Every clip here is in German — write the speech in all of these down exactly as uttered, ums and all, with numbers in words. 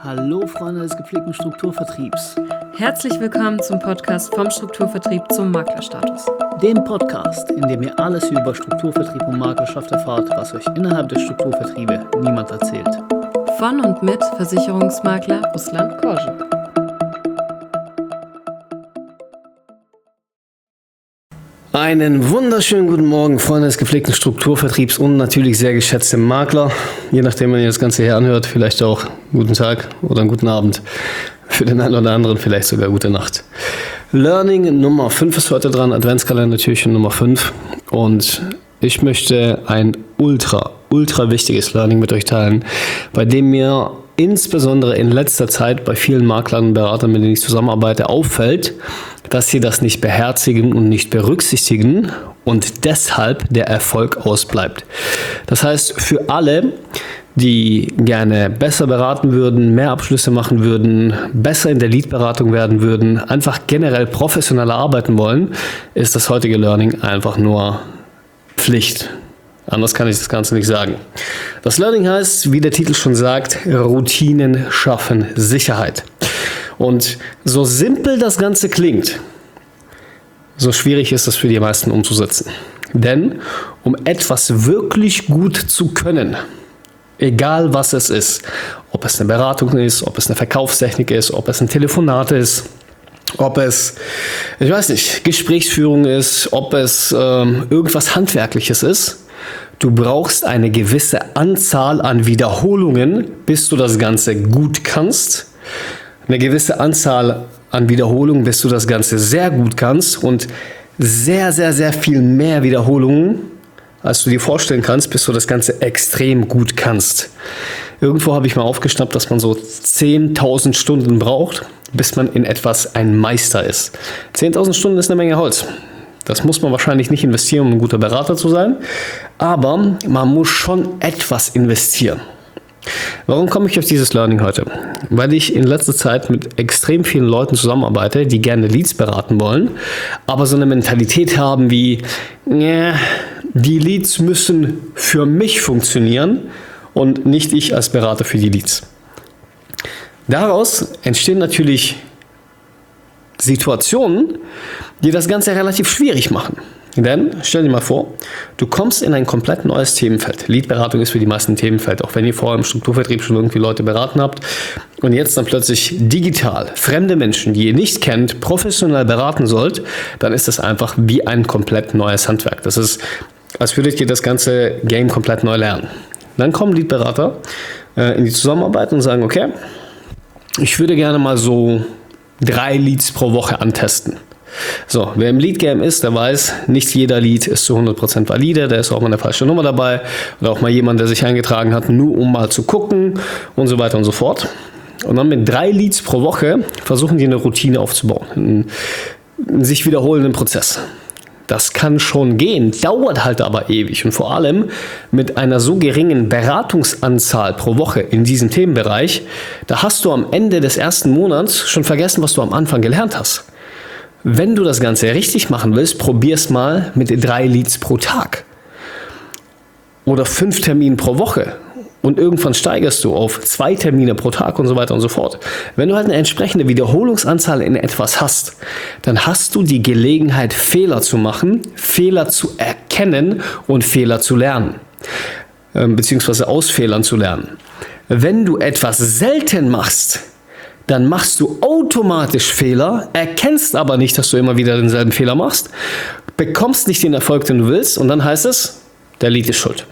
Hallo Freunde des gepflegten Strukturvertriebs. Herzlich willkommen zum Podcast vom Strukturvertrieb zum Maklerstatus. Dem Podcast, in dem ihr alles über Strukturvertrieb und Maklerschaft erfahrt, was euch innerhalb der Strukturvertriebe niemand erzählt. Von und mit Versicherungsmakler Ruslan Korschen. Einen wunderschönen guten Morgen, Freunde des gepflegten Strukturvertriebs und natürlich sehr geschätzte Makler. Je nachdem, wenn ihr das Ganze hier anhört, vielleicht auch guten Tag oder einen guten Abend. Für den einen oder anderen vielleicht sogar gute Nacht. Learning Nummer fünf ist heute dran, Adventskalender-Türchen Nummer fünf. Und ich möchte ein ultra, ultra wichtiges Learning mit euch teilen, bei dem mir insbesondere in letzter Zeit bei vielen Maklern und Beratern, mit denen ich zusammenarbeite, auffällt, dass sie das nicht beherzigen und nicht berücksichtigen und deshalb der Erfolg ausbleibt. Das heißt, für alle, die gerne besser beraten würden, mehr Abschlüsse machen würden, besser in der Leadberatung werden würden, einfach generell professioneller arbeiten wollen, ist das heutige Learning einfach nur Pflicht. Anders kann ich das Ganze nicht sagen. Das Learning heißt, wie der Titel schon sagt, Routinen schaffen Sicherheit. Und so simpel das Ganze klingt, so schwierig ist es für die meisten umzusetzen. Denn um etwas wirklich gut zu können, egal was es ist, ob es eine Beratung ist, ob es eine Verkaufstechnik ist, ob es ein Telefonat ist, ob es, ich weiß nicht, Gesprächsführung ist, ob es ähm, irgendwas Handwerkliches ist, du brauchst eine gewisse Anzahl an Wiederholungen, bis du das Ganze gut kannst. Eine gewisse Anzahl an Wiederholungen, bis du das Ganze sehr gut kannst und sehr, sehr, sehr viel mehr Wiederholungen, als du dir vorstellen kannst, bis du das Ganze extrem gut kannst. Irgendwo habe ich mal aufgeschnappt, dass man so zehntausend Stunden braucht, bis man in etwas ein Meister ist. zehntausend Stunden ist eine Menge Holz. Das muss man wahrscheinlich nicht investieren, um ein guter Berater zu sein, aber man muss schon etwas investieren. Warum komme ich auf dieses Learning heute? Weil ich in letzter Zeit mit extrem vielen Leuten zusammenarbeite, die gerne Leads beraten wollen, aber so eine Mentalität haben wie, ja, die Leads müssen für mich funktionieren und nicht ich als Berater für die Leads. Daraus entstehen natürlich Situationen, die das Ganze relativ schwierig machen. Denn, stell dir mal vor, du kommst in ein komplett neues Themenfeld. Leadberatung ist für die meisten Themenfeld, auch wenn ihr vorher im Strukturvertrieb schon irgendwie Leute beraten habt und jetzt dann plötzlich digital fremde Menschen, die ihr nicht kennt, professionell beraten sollt, dann ist das einfach wie ein komplett neues Handwerk. Das ist, als würdet ihr das ganze Game komplett neu lernen. Dann kommen Leadberater äh, in die Zusammenarbeit und sagen, okay, ich würde gerne mal so drei Leads pro Woche antesten. So, wer im Lead-Game ist, der weiß, nicht jeder Lead ist zu hundert Prozent valide, da ist auch mal eine falsche Nummer dabei oder auch mal jemand, der sich eingetragen hat, nur um mal zu gucken und so weiter und so fort. Und dann mit drei Leads pro Woche versuchen die eine Routine aufzubauen, einen, einen sich wiederholenden Prozess. Das kann schon gehen, dauert halt aber ewig und vor allem mit einer so geringen Beratungsanzahl pro Woche in diesem Themenbereich, da hast du am Ende des ersten Monats schon vergessen, was du am Anfang gelernt hast. Wenn du das Ganze richtig machen willst, probier's mal mit drei Leads pro Tag oder fünf Terminen pro Woche und irgendwann steigerst du auf zwei Termine pro Tag und so weiter und so fort. Wenn du halt eine entsprechende Wiederholungsanzahl in etwas hast, dann hast du die Gelegenheit, Fehler zu machen, Fehler zu erkennen und Fehler zu lernen, beziehungsweise aus Fehlern zu lernen. Wenn du etwas selten machst, dann machst du automatisch Fehler, erkennst aber nicht, dass du immer wieder denselben Fehler machst, bekommst nicht den Erfolg, den du willst und dann heißt es, der Lead ist schuld.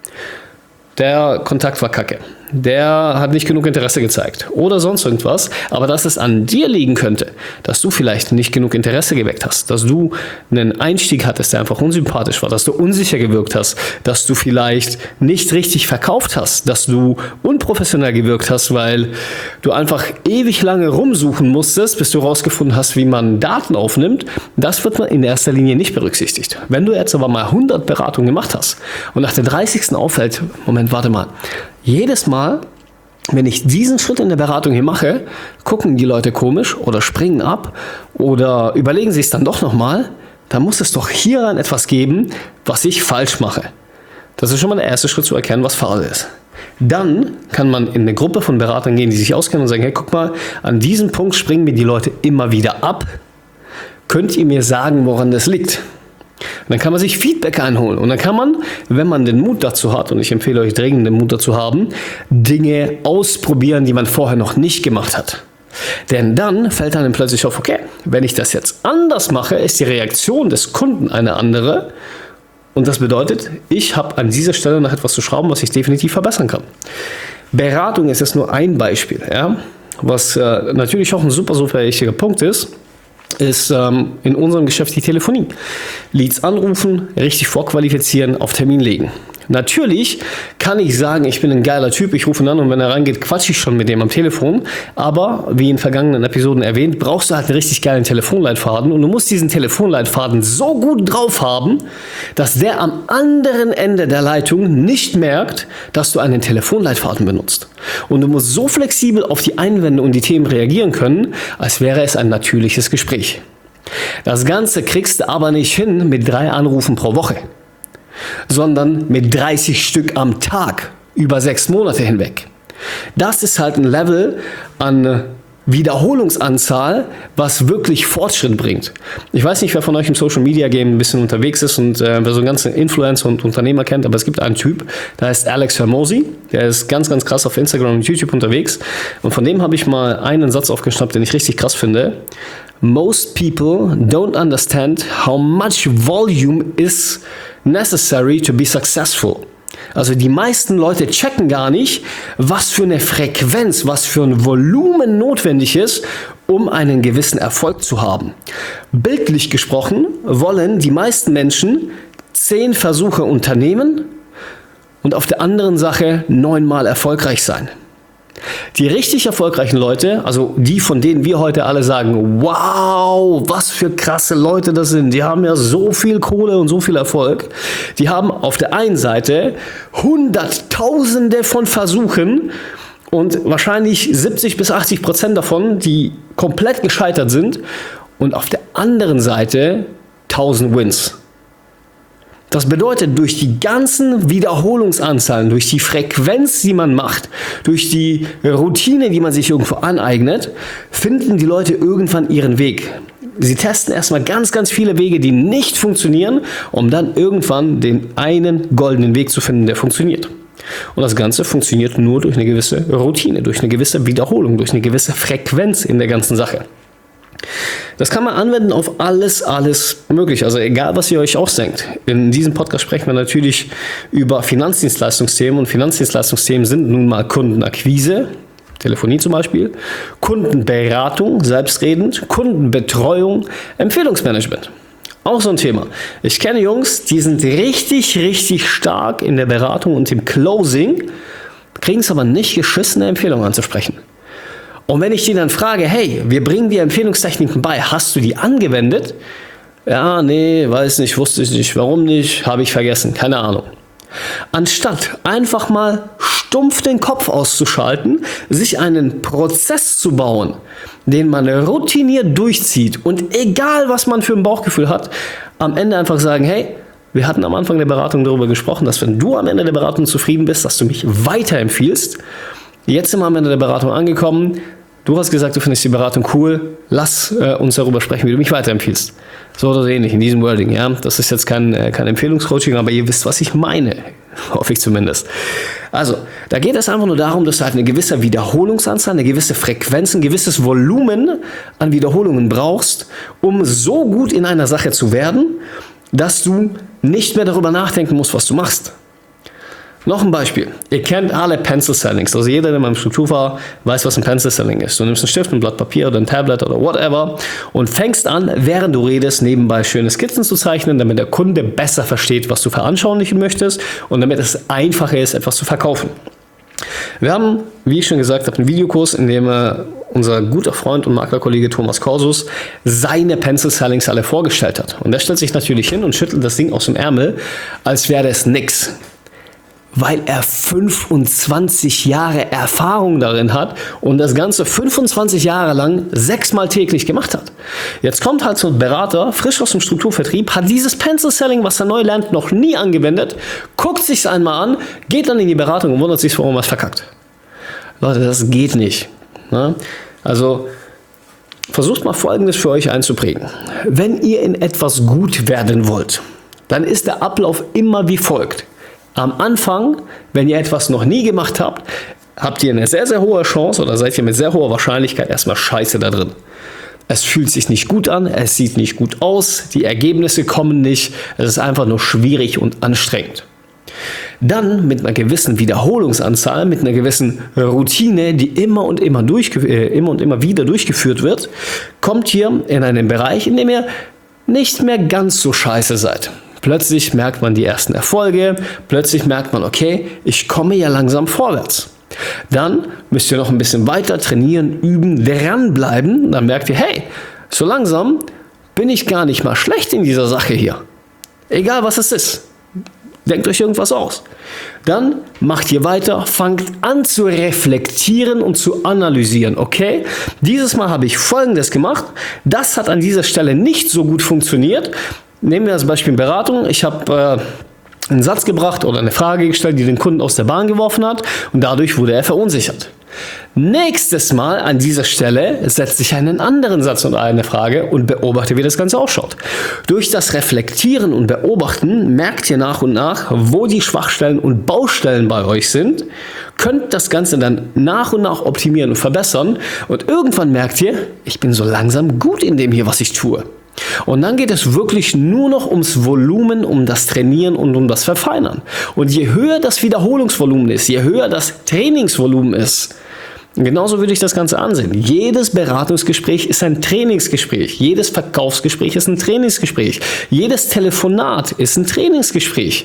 Der Kontakt war kacke. Der hat nicht genug Interesse gezeigt oder sonst irgendwas, aber dass es an dir liegen könnte, dass du vielleicht nicht genug Interesse geweckt hast, dass du einen Einstieg hattest, der einfach unsympathisch war, dass du unsicher gewirkt hast, dass du vielleicht nicht richtig verkauft hast, dass du unprofessionell gewirkt hast, weil du einfach ewig lange rumsuchen musstest, bis du rausgefunden hast, wie man Daten aufnimmt, das wird man in erster Linie nicht berücksichtigt. Wenn du jetzt aber mal hundert Beratungen gemacht hast und nach der dreißigsten auffällt, Moment, warte mal, jedes Mal, wenn ich diesen Schritt in der Beratung hier mache, gucken die Leute komisch oder springen ab oder überlegen sich es dann doch nochmal, dann muss es doch hieran etwas geben, was ich falsch mache. Das ist schon mal der erste Schritt zu erkennen, was Phase ist. Dann kann man in eine Gruppe von Beratern gehen, die sich auskennen und sagen, hey, guck mal, an diesem Punkt springen mir die Leute immer wieder ab. Könnt ihr mir sagen, woran das liegt? Und dann kann man sich Feedback einholen und dann kann man, wenn man den Mut dazu hat, und ich empfehle euch dringend den Mut dazu haben, Dinge ausprobieren, die man vorher noch nicht gemacht hat. Denn dann fällt einem plötzlich auf, okay, wenn ich das jetzt anders mache, ist die Reaktion des Kunden eine andere. Und das bedeutet, ich habe an dieser Stelle noch etwas zu schrauben, was ich definitiv verbessern kann. Beratung ist jetzt nur ein Beispiel. Ja? Was äh, natürlich auch ein super, super wichtiger Punkt ist, ist ähm, in unserem Geschäft die Telefonie. Leads anrufen, richtig vorqualifizieren, auf Termin legen. Natürlich kann ich sagen, ich bin ein geiler Typ, ich rufe ihn an und wenn er reingeht, quatsche ich schon mit dem am Telefon. Aber wie in vergangenen Episoden erwähnt, brauchst du halt einen richtig geilen Telefonleitfaden und du musst diesen Telefonleitfaden so gut drauf haben, dass der am anderen Ende der Leitung nicht merkt, dass du einen Telefonleitfaden benutzt. Und du musst so flexibel auf die Einwände und die Themen reagieren können, als wäre es ein natürliches Gespräch. Das Ganze kriegst du aber nicht hin mit drei Anrufen pro Woche, sondern mit dreißig Stück am Tag über sechs Monate hinweg. Das ist halt ein Level an Wiederholungsanzahl, was wirklich Fortschritt bringt. Ich weiß nicht, wer von euch im Social Media Game ein bisschen unterwegs ist und äh, wer so einen ganzen Influencer und Unternehmer kennt, aber es gibt einen Typ, der heißt Alex Hormozi, der ist ganz, ganz krass auf Instagram und YouTube unterwegs und von dem habe ich mal einen Satz aufgeschnappt, den ich richtig krass finde. Most people don't understand how much volume is necessary to be successful. Also die meisten Leute checken gar nicht, was für eine Frequenz, was für ein Volumen notwendig ist, um einen gewissen Erfolg zu haben. Bildlich gesprochen wollen die meisten Menschen zehn Versuche unternehmen und auf der anderen Sache neunmal erfolgreich sein. Die richtig erfolgreichen Leute, also die, von denen wir heute alle sagen, wow, was für krasse Leute das sind, die haben ja so viel Kohle und so viel Erfolg, die haben auf der einen Seite Hunderttausende von Versuchen und wahrscheinlich siebzig bis achtzig Prozent davon, die komplett gescheitert sind und auf der anderen Seite tausend Wins. Das bedeutet, durch die ganzen Wiederholungsanzahlen, durch die Frequenz, die man macht, durch die Routine, die man sich irgendwo aneignet, finden die Leute irgendwann ihren Weg. Sie testen erstmal ganz, ganz viele Wege, die nicht funktionieren, um dann irgendwann den einen goldenen Weg zu finden, der funktioniert. Und das Ganze funktioniert nur durch eine gewisse Routine, durch eine gewisse Wiederholung, durch eine gewisse Frequenz in der ganzen Sache. Das kann man anwenden auf alles, alles möglich. Also egal, was ihr euch ausdenkt. In diesem Podcast sprechen wir natürlich über Finanzdienstleistungsthemen und Finanzdienstleistungsthemen sind nun mal Kundenakquise, Telefonie zum Beispiel, Kundenberatung, selbstredend, Kundenbetreuung, Empfehlungsmanagement. Auch so ein Thema. Ich kenne Jungs, die sind richtig, richtig stark in der Beratung und im Closing, kriegen es aber nicht geschissen, eine Empfehlung anzusprechen. Und wenn ich die dann frage, hey, wir bringen dir Empfehlungstechniken bei, hast du die angewendet? Ja, nee, weiß nicht, wusste ich nicht, warum nicht, habe ich vergessen, keine Ahnung. Anstatt einfach mal stumpf den Kopf auszuschalten, sich einen Prozess zu bauen, den man routiniert durchzieht und egal, was man für ein Bauchgefühl hat, am Ende einfach sagen, hey, wir hatten am Anfang der Beratung darüber gesprochen, dass wenn du am Ende der Beratung zufrieden bist, dass du mich weiterempfiehlst. Jetzt sind wir am Ende der Beratung angekommen. Du hast gesagt, du findest die Beratung cool. Lass äh, uns darüber sprechen, wie du mich weiterempfiehlst. So oder so ähnlich in diesem Wording. Ja? Das ist jetzt kein, äh, kein Empfehlungscoaching, aber ihr wisst, was ich meine. Hoffe ich zumindest. Also, da geht es einfach nur darum, dass du halt eine gewisse Wiederholungsanzahl, eine gewisse Frequenz, ein gewisses Volumen an Wiederholungen brauchst, um so gut in einer Sache zu werden, dass du nicht mehr darüber nachdenken musst, was du machst. Noch ein Beispiel. Ihr kennt alle Pencil Sellings. Also jeder, der mal im Struktur war, weiß, was ein Pencil Selling ist. Du nimmst einen Stift, ein Blatt Papier oder ein Tablet oder whatever und fängst an, während du redest, nebenbei schöne Skizzen zu zeichnen, damit der Kunde besser versteht, was du veranschaulichen möchtest und damit es einfacher ist, etwas zu verkaufen. Wir haben, wie ich schon gesagt habe, einen Videokurs, in dem äh, unser guter Freund und Maklerkollege Thomas Korsus seine Pencil Sellings alle vorgestellt hat. Und der stellt sich natürlich hin und schüttelt das Ding aus dem Ärmel, als wäre das nix. Weil er fünfundzwanzig Jahre Erfahrung darin hat und das Ganze fünfundzwanzig Jahre lang sechsmal täglich gemacht hat. Jetzt kommt halt so ein Berater, frisch aus dem Strukturvertrieb, hat dieses Pencil Selling, was er neu lernt, noch nie angewendet, guckt sich's einmal an, geht dann in die Beratung und wundert sich, warum er es verkackt. Leute, das geht nicht. Ne? Also versucht mal Folgendes für euch einzuprägen. Wenn ihr in etwas gut werden wollt, dann ist der Ablauf immer wie folgt. Am Anfang, wenn ihr etwas noch nie gemacht habt, habt ihr eine sehr, sehr hohe Chance oder seid ihr mit sehr hoher Wahrscheinlichkeit erstmal scheiße da drin. Es fühlt sich nicht gut an, es sieht nicht gut aus, die Ergebnisse kommen nicht, es ist einfach nur schwierig und anstrengend. Dann mit einer gewissen Wiederholungsanzahl, mit einer gewissen Routine, die immer und immer, durchge- äh, immer, und immer wieder durchgeführt wird, kommt ihr in einen Bereich, in dem ihr nicht mehr ganz so scheiße seid. Plötzlich merkt man die ersten Erfolge, plötzlich merkt man, okay, ich komme ja langsam vorwärts. Dann müsst ihr noch ein bisschen weiter trainieren, üben, dranbleiben. Dann merkt ihr, hey, so langsam bin ich gar nicht mal schlecht in dieser Sache hier. Egal was es ist. Denkt euch irgendwas aus. Dann macht ihr weiter, fangt an zu reflektieren und zu analysieren. Okay, dieses Mal habe ich Folgendes gemacht. Das hat an dieser Stelle nicht so gut funktioniert. Nehmen wir als Beispiel Beratung. Ich habe äh, einen Satz gebracht oder eine Frage gestellt, die den Kunden aus der Bahn geworfen hat und dadurch wurde er verunsichert. Nächstes Mal an dieser Stelle setze ich einen anderen Satz und eine Frage und beobachte, wie das Ganze ausschaut. Durch das Reflektieren und Beobachten merkt ihr nach und nach, wo die Schwachstellen und Baustellen bei euch sind, könnt das Ganze dann nach und nach optimieren und verbessern und irgendwann merkt ihr, ich bin so langsam gut in dem hier, was ich tue. Und dann geht es wirklich nur noch ums Volumen, um das Trainieren und um das Verfeinern. Und je höher das Wiederholungsvolumen ist, je höher das Trainingsvolumen ist, genauso würde ich das Ganze ansehen. Jedes Beratungsgespräch ist ein Trainingsgespräch. Jedes Verkaufsgespräch ist ein Trainingsgespräch. Jedes Telefonat ist ein Trainingsgespräch.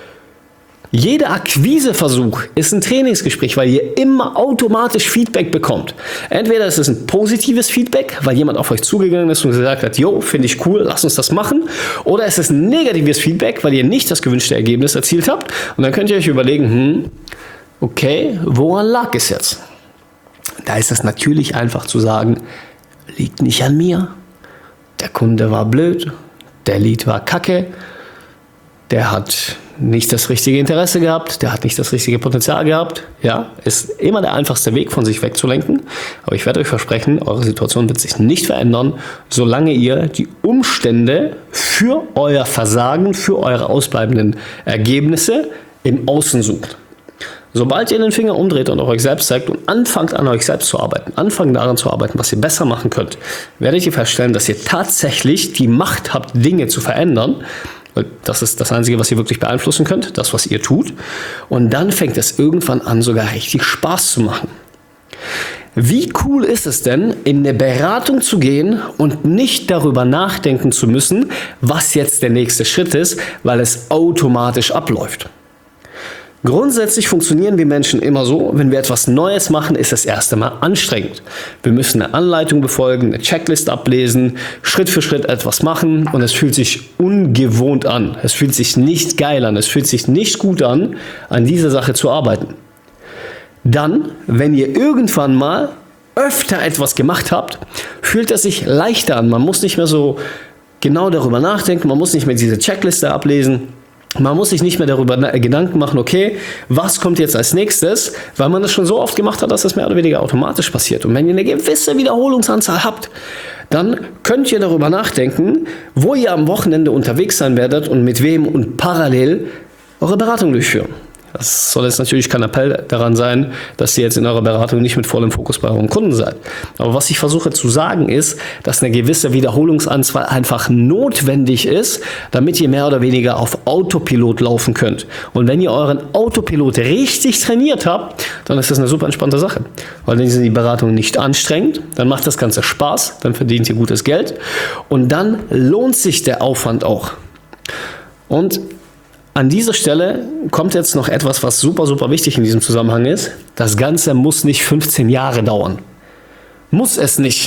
Jeder Akquiseversuch ist ein Trainingsgespräch, weil ihr immer automatisch Feedback bekommt. Entweder ist es ein positives Feedback, weil jemand auf euch zugegangen ist und gesagt hat, jo, finde ich cool, lass uns das machen. Oder es ist ein negatives Feedback, weil ihr nicht das gewünschte Ergebnis erzielt habt. Und dann könnt ihr euch überlegen, hm, okay, woran lag es jetzt? Da ist es natürlich einfach zu sagen, liegt nicht an mir. Der Kunde war blöd, der Lead war kacke, der hat nicht das richtige Interesse gehabt, der hat nicht das richtige Potenzial gehabt. Ja, ist immer der einfachste Weg, von sich wegzulenken. Aber ich werde euch versprechen, eure Situation wird sich nicht verändern, solange ihr die Umstände für euer Versagen, für eure ausbleibenden Ergebnisse im Außen sucht. Sobald ihr den Finger umdreht und auf euch selbst zeigt und anfangt an euch selbst zu arbeiten, anfangt daran zu arbeiten, was ihr besser machen könnt, werdet ihr feststellen, dass ihr tatsächlich die Macht habt, Dinge zu verändern. Das ist das Einzige, was ihr wirklich beeinflussen könnt, das, was ihr tut. Und dann fängt es irgendwann an, sogar richtig Spaß zu machen. Wie cool ist es denn, in eine Beratung zu gehen und nicht darüber nachdenken zu müssen, was jetzt der nächste Schritt ist, weil es automatisch abläuft. Grundsätzlich funktionieren wir Menschen immer so, wenn wir etwas Neues machen, ist es erst einmal anstrengend. Wir müssen eine Anleitung befolgen, eine Checklist ablesen, Schritt für Schritt etwas machen und es fühlt sich ungewohnt an. Es fühlt sich nicht geil an, es fühlt sich nicht gut an, an dieser Sache zu arbeiten. Dann, wenn ihr irgendwann mal öfter etwas gemacht habt, fühlt es sich leichter an. Man muss nicht mehr so genau darüber nachdenken, man muss nicht mehr diese Checkliste ablesen. Man muss sich nicht mehr darüber Gedanken machen, okay, was kommt jetzt als nächstes, weil man das schon so oft gemacht hat, dass das mehr oder weniger automatisch passiert. Und wenn ihr eine gewisse Wiederholungsanzahl habt, dann könnt ihr darüber nachdenken, wo ihr am Wochenende unterwegs sein werdet und mit wem und parallel eure Beratung durchführen. Das soll jetzt natürlich kein Appell daran sein, dass ihr jetzt in eurer Beratung nicht mit vollem Fokus bei euren Kunden seid. Aber was ich versuche zu sagen ist, dass eine gewisse Wiederholungsanzahl einfach notwendig ist, damit ihr mehr oder weniger auf Autopilot laufen könnt. Und wenn ihr euren Autopilot richtig trainiert habt, dann ist das eine super entspannte Sache. Weil dann sind die Beratungen nicht anstrengend, dann macht das Ganze Spaß, dann verdient ihr gutes Geld und dann lohnt sich der Aufwand auch. Und an dieser Stelle kommt jetzt noch etwas, was super, super wichtig in diesem Zusammenhang ist. Das Ganze muss nicht fünfzehn Jahre dauern. Muss es nicht.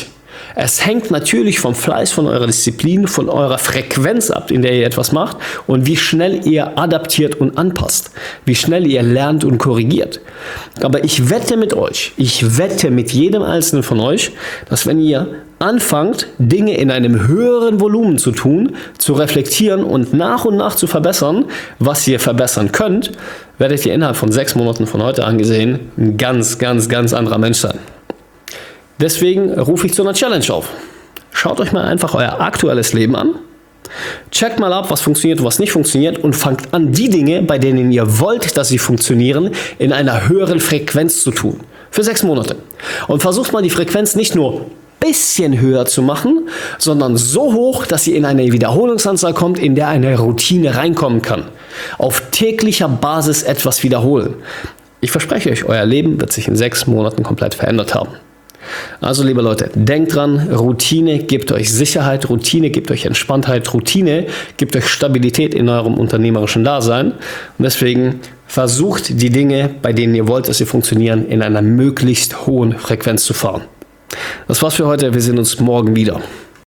Es hängt natürlich vom Fleiß, von eurer Disziplin, von eurer Frequenz ab, in der ihr etwas macht und wie schnell ihr adaptiert und anpasst, wie schnell ihr lernt und korrigiert. Aber ich wette mit euch, ich wette mit jedem Einzelnen von euch, dass wenn ihr anfangt, Dinge in einem höheren Volumen zu tun, zu reflektieren und nach und nach zu verbessern, was ihr verbessern könnt, werdet ihr innerhalb von sechs Monaten von heute angesehen ein ganz, ganz, ganz anderer Mensch sein. Deswegen rufe ich zu einer Challenge auf. Schaut euch mal einfach euer aktuelles Leben an, checkt mal ab, was funktioniert und was nicht funktioniert und fangt an, die Dinge, bei denen ihr wollt, dass sie funktionieren, in einer höheren Frequenz zu tun. Für sechs Monate. Und versucht mal die Frequenz nicht nur bisschen höher zu machen, sondern so hoch, dass ihr in eine Wiederholungsanzahl kommt, in der eine Routine reinkommen kann. Auf täglicher Basis etwas wiederholen. Ich verspreche euch, euer Leben wird sich in sechs Monaten komplett verändert haben. Also liebe Leute, denkt dran, Routine gibt euch Sicherheit, Routine gibt euch Entspanntheit, Routine gibt euch Stabilität in eurem unternehmerischen Dasein. Und deswegen versucht die Dinge, bei denen ihr wollt, dass sie funktionieren, in einer möglichst hohen Frequenz zu fahren. Das war's für heute, wir sehen uns morgen wieder.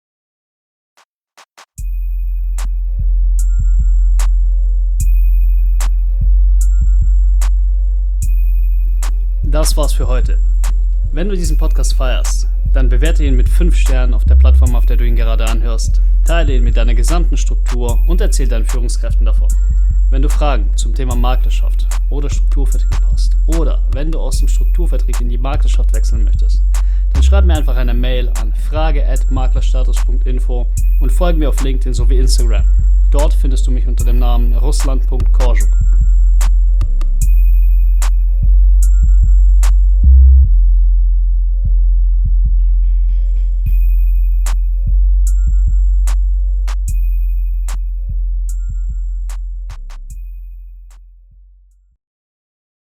Das war's für heute. Wenn du diesen Podcast feierst, dann bewerte ihn mit fünf Sternen auf der Plattform, auf der du ihn gerade anhörst. Teile ihn mit deiner gesamten Struktur und erzähl deinen Führungskräften davon. Wenn du Fragen zum Thema Maklerschaft oder Strukturvertrieb hast oder wenn du aus dem Strukturvertrieb in die Maklerschaft wechseln möchtest, dann schreib mir einfach eine Mail an frage at maklerstatus punkt info und folge mir auf LinkedIn sowie Instagram. Dort findest du mich unter dem Namen russland punkt korczuk.